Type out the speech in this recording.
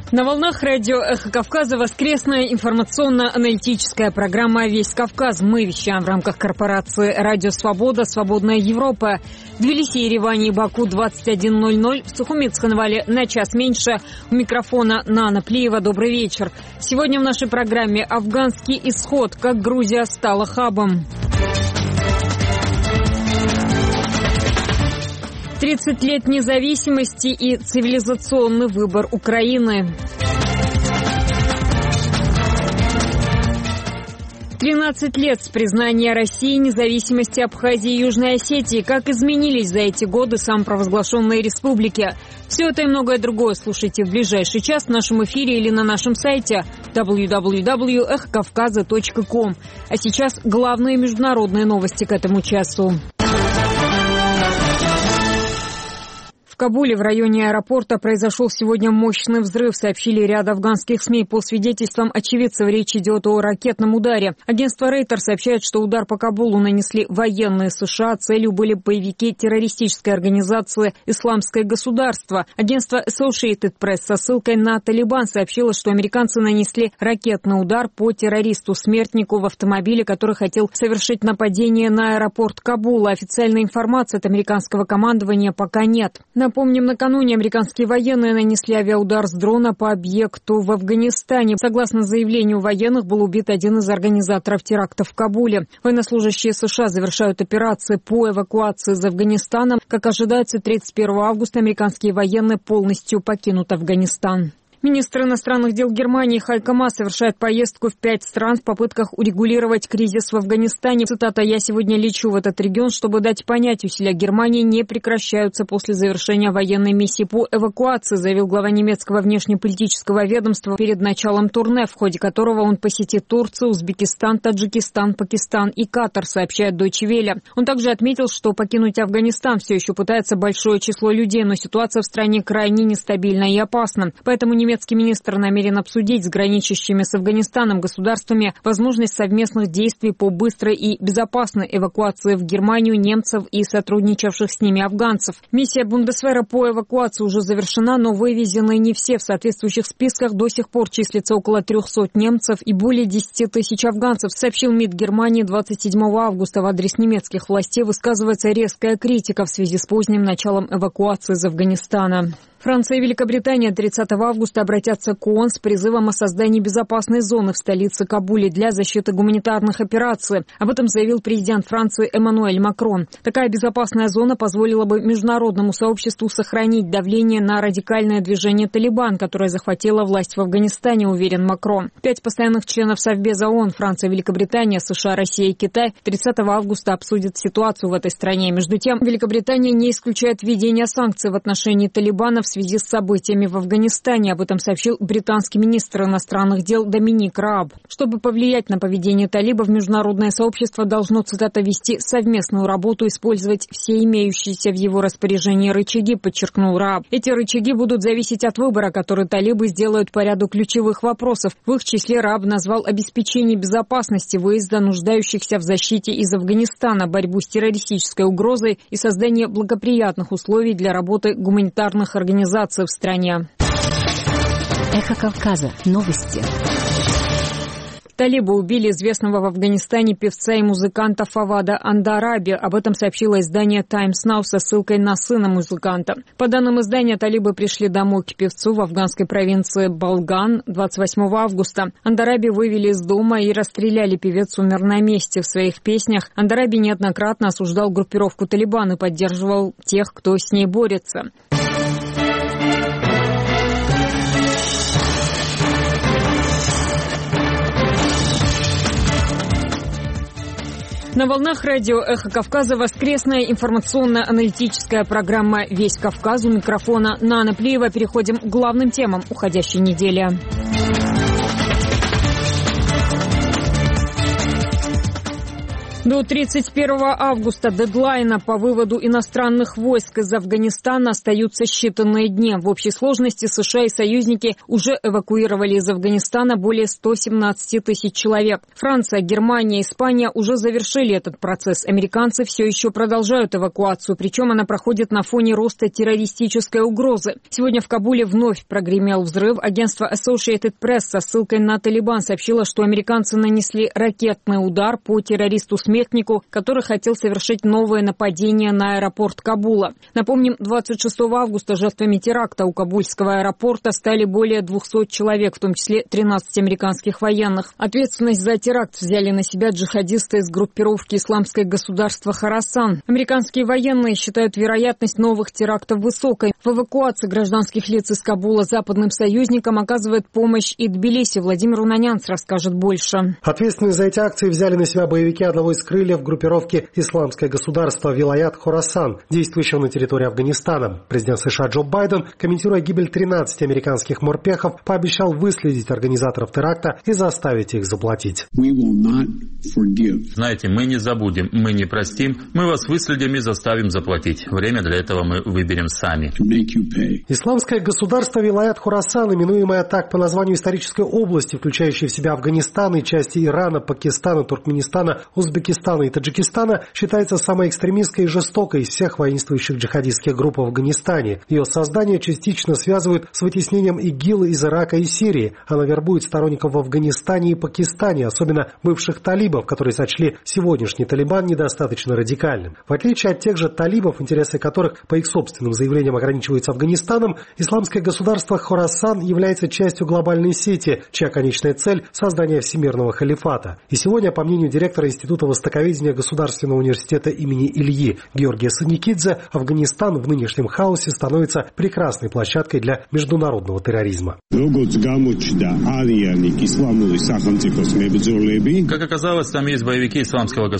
На волнах радио «Эхо Кавказа» воскресная информационно-аналитическая программа «Весь Кавказ». Мы вещаем в рамках корпорации «Радио Свобода», «Свободная Европа». В Тбилиси, Ереване и Баку 21:00. В Сухуми и Цхинвале на час меньше. У микрофона Нана Плиева. Добрый вечер. Сегодня в нашей программе «Афганский исход. Как Грузия стала хабом». 30 лет независимости и цивилизационный выбор Украины. 13 лет с признания России независимости Абхазии и Южной Осетии. Как изменились за эти годы самопровозглашенные республики? Все это и многое другое слушайте в ближайший час в нашем эфире или на нашем сайте www.эхокавказа.ком. А сейчас главные международные новости к этому часу. В Кабуле в районе аэропорта произошел сегодня мощный взрыв, сообщили ряд афганских СМИ. По свидетельствам очевидцев, речь идет о ракетном ударе. Агентство Рейтер сообщает, что удар по Кабулу нанесли военные США. Целью были боевики террористической организации «Исламское государство». Агентство Associated Press со ссылкой на Талибан сообщило, что американцы нанесли ракетный удар по террористу-смертнику в автомобиле, который хотел совершить нападение на аэропорт Кабула. Официальной информации от американского командования пока нет. Напомним, накануне американские военные нанесли авиаудар с дрона по объекту в Афганистане. Согласно заявлению военных, был убит один из организаторов теракта в Кабуле. Военнослужащие США завершают операции по эвакуации из Афганистана. Как ожидается, 31 августа американские военные полностью покинут Афганистан. Министр иностранных дел Германии Хайко Маас совершает поездку в 5 стран в попытках урегулировать кризис в Афганистане. Цитата: «Я сегодня лечу в этот регион, чтобы дать понять, усилия Германии не прекращаются после завершения военной миссии по эвакуации», заявил глава немецкого внешнеполитического ведомства перед началом турне, в ходе которого он посетит Турцию, Узбекистан, Таджикистан, Пакистан и Катар, сообщает Deutsche Welle. Он также отметил, что покинуть Афганистан все еще пытается большое число людей, но ситуация в стране крайне нестабильна и опасна. Поэтому немецкий министр намерен обсудить с граничащими с Афганистаном государствами возможность совместных действий по быстрой и безопасной эвакуации в Германию немцев и сотрудничавших с ними афганцев. Миссия Бундесвера по эвакуации уже завершена, но вывезены не все. В соответствующих списках до сих пор числится около 300 немцев и более 10 тысяч афганцев, сообщил МИД Германии 27 августа. В адрес немецких властей высказывается резкая критика в связи с поздним началом эвакуации из Афганистана. Франция и Великобритания 30 августа обратятся к ООН с призывом о создании безопасной зоны в столице Кабуле для защиты гуманитарных операций. Об этом заявил президент Франции Эммануэль Макрон. Такая безопасная зона позволила бы международному сообществу сохранить давление на радикальное движение «Талибан», которое захватило власть в Афганистане, уверен Макрон. 5 постоянных членов Совбеза ООН, Франция, Великобритания, США, Россия и Китай 30 августа обсудят ситуацию в этой стране. Между тем, Великобритания не исключает введение санкций в отношении «Талибана» в связи с событиями в Афганистане. Об этом сообщил британский министр иностранных дел Доминик Рааб. Чтобы повлиять на поведение талибов, международное сообщество должно, цитата, «вести совместную работу, использовать все имеющиеся в его распоряжении рычаги», подчеркнул Рааб. Эти рычаги будут зависеть от выбора, который талибы сделают по ряду ключевых вопросов. В их числе Рааб назвал обеспечение безопасности выезда нуждающихся в защите из Афганистана, борьбу с террористической угрозой и создание благоприятных условий для работы гуманитарных организаций в стране. Эхо Кавказа. Новости. Талибы убили известного в Афганистане певца и музыканта Фавада Андараби. Об этом сообщило издание Times Now со ссылкой на сына музыканта. По данным издания, талибы пришли домой к певцу в афганской провинции Балган 28 августа. Андараби вывели из дома и расстреляли. Певец умер на месте. В своих песнях Андараби неоднократно осуждал группировку «Талибан» и поддерживал тех, кто с ней борется. На волнах радио «Эхо Кавказа» воскресная информационно-аналитическая программа «Весь Кавказ». У микрофона Нана Плиева. Переходим к главным темам уходящей недели. До 31 августа дедлайна по выводу иностранных войск из Афганистана остаются считанные дни. В общей сложности США и союзники уже эвакуировали из Афганистана более 117 тысяч человек. Франция, Германия, Испания уже завершили этот процесс. Американцы все еще продолжают эвакуацию, причем она проходит на фоне роста террористической угрозы. Сегодня в Кабуле вновь прогремел взрыв. Агентство Associated Press со ссылкой на Талибан сообщило, что американцы нанесли ракетный удар по террористу-смертнику, который хотел совершить новое нападение на аэропорт Кабула. Напомним, 26 августа жертвами теракта у кабульского аэропорта стали более 200 человек, в том числе 13 американских военных. Ответственность за теракт взяли на себя джихадисты из группировки «Исламское государство Хорасан». Американские военные считают вероятность новых терактов высокой. В эвакуации гражданских лиц из Кабула западным союзникам оказывает помощь и Тбилиси. Владимир Унанянц расскажет больше. Ответственность за эти акции взяли на себя боевики одного из крыльев группировки «Исламское государство» Вилаят Хорасан, действующего на территории Афганистана. Президент США Джо Байден, комментируя гибель 13 американских морпехов, пообещал выследить организаторов теракта и заставить их заплатить. Знаете, мы не забудем, мы не простим, мы вас выследим и заставим заплатить. Время для этого мы выберем сами. Исламское государство Вилаят Хорасан, именуемое так по названию исторической области, включающей в себя Афганистан и части Ирана, Пакистана, Туркменистана, Узбекистана и Таджикистана, считается самой экстремистской и жестокой из всех воинствующих джихадистских групп в Афганистане. Ее создание частично связывают с вытеснением ИГИЛ из Ирака и Сирии. Она вербует сторонников в Афганистане и Пакистане, особенно бывших талибов, которые сочли сегодняшний Талибан недостаточно радикальным. В отличие от тех же талибов, интересы которых, по их собственным заявлениям, ограничиваются Афганистаном, исламское государство Хорасан является частью глобальной сети, чья конечная цель – создание всемирного халифата. И сегодня, по мнению директора Института востоковедения Государственного университета имени Ильи Георгия Саникидзе, Афганистан в нынешнем хаосе становится прекрасной площадкой для международного терроризма. Как оказалось, там есть боевики исламского государства.